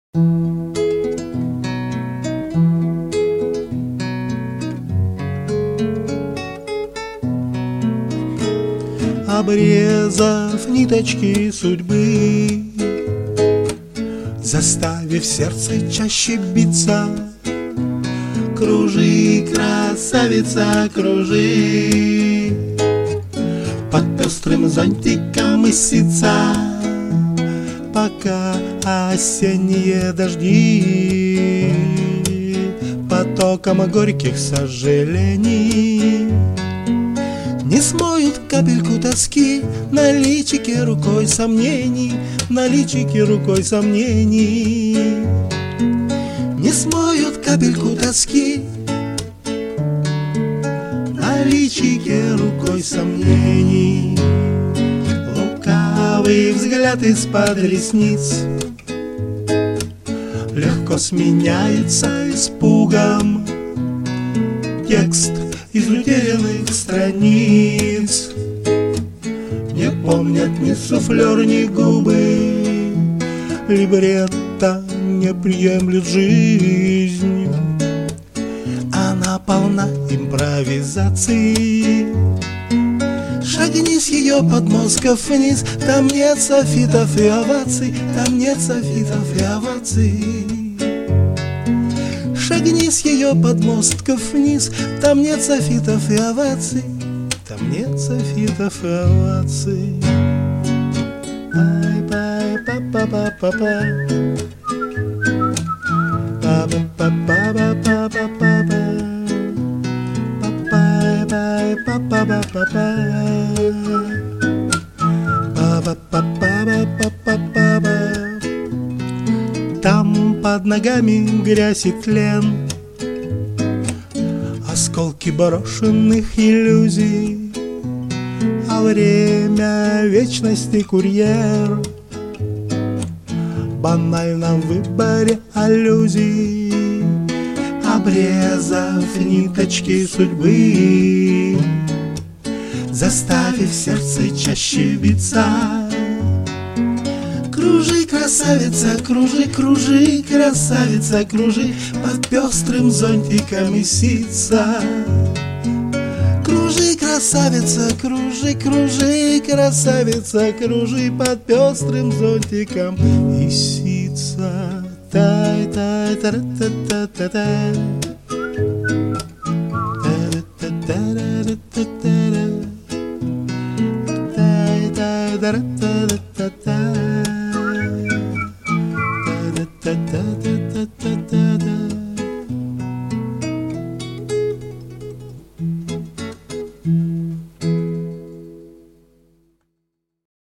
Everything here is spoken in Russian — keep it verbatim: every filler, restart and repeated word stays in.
Обрезав ниточки судьбы, заставив сердце чаще биться, кружи, красавица, кружи, под пестрым зонтиком и сица, пока осенние дожди потоком горьких сожалений не смоют капельку тоски на личике рукой сомнений, на личике рукой сомнений. Не смоют капельку тоски на личике рукой сомнений. Лукавый взгляд из-под ресниц легко сменяется испугом. Текст из утерянных страниц не помнят ни суфлер, ни губы. Либретто не приемлет жизнь, она полна импровизаций. Шагни с ее подмозгов вниз, там нет софитов и оваций, там нет софитов и оваций. Шагни с ее подмостков вниз, там нет софитов и оваций, там нет софитов и оваций. Пай-пай-па-па-па-па-па, па-па-па-па-па-па-па, пай-пай-па-па-па-па-па, па-па-па-па-па-па-па. Там под ногами грязь и тлен, осколки брошенных иллюзий, а время вечности курьер в банальном выборе аллюзий. Обрезав ниточки судьбы, заставив сердце чаще биться, кружи, красавица, кружи, кружи, красавица, кружи, под пестрым зонтиком и сица. Кружи, красавица, кружи, кружи, красавица, кружи, под пестрым зонтиком и сица. Тай, тай, та та та та та. Та-та-та-та-та-та.